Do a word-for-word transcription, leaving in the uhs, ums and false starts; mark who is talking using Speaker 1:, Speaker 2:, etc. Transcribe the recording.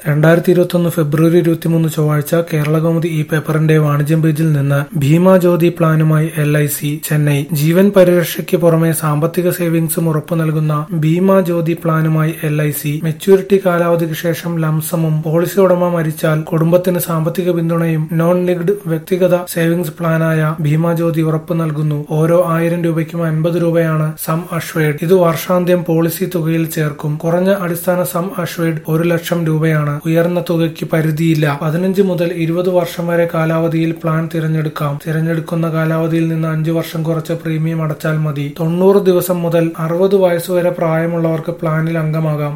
Speaker 1: രണ്ടായിരത്തി ഇരുപത്തൊന്ന് ഫെബ്രുവരി ഇരുപത്തിമൂന്ന് ചൊവ്വാഴ്ച കേരളകൗമുദി ഈ പേപ്പറിന്റെ വാണിജ്യം പേജിൽ നിന്ന് ഭീമ ജ്യോതി പ്ലാനുമായി എൽ ഐ സി ചെന്നൈ. ജീവൻ പരിരക്ഷയ്ക്ക് പുറമെ സാമ്പത്തിക സേവിങ്സും ഉറപ്പു നൽകുന്ന ഭീമ ജ്യോതി പ്ലാനുമായി എൽ ഐ സി മെച്യൂരിറ്റി കാലാവധിക്ക് ശേഷം ലംസമും പോളിസി ഉടമ മരിച്ചാൽ കുടുംബത്തിന് സാമ്പത്തിക പിന്തുണയും നോൺ ലിങ്ക്ഡ് വ്യക്തിഗത സേവിങ്സ് പ്ലാനായ ഭീമ ജ്യോതി ഉറപ്പു നൽകുന്നു. ഓരോ ആയിരം രൂപയ്ക്കും അൻപത് രൂപയാണ് സം അഷ്വേർഡ്. ഇത് വർഷാന്ത്യം പോളിസി തുകയിൽ ചേർക്കും. കുറഞ്ഞ അടിസ്ഥാന സം അഷ്വേർഡ് ഒരു ലക്ഷം രൂപയാണ്. ഉയർന്ന തുകയ്ക്ക് പരിധിയില്ല. പതിനഞ്ച് മുതൽ ഇരുപത് വർഷം വരെ കാലാവധിയിൽ പ്ലാൻ തിരഞ്ഞെടുക്കാം. തിരഞ്ഞെടുക്കുന്ന കാലാവധിയിൽ നിന്ന് അഞ്ചു വർഷം കുറച്ച് പ്രീമിയം അടച്ചാൽ മതി. തൊണ്ണൂറ് ദിവസം മുതൽ അറുപത് വയസ്സുവരെ പ്രായമുള്ളവർക്ക് പ്ലാനിൽ അംഗമാകാം.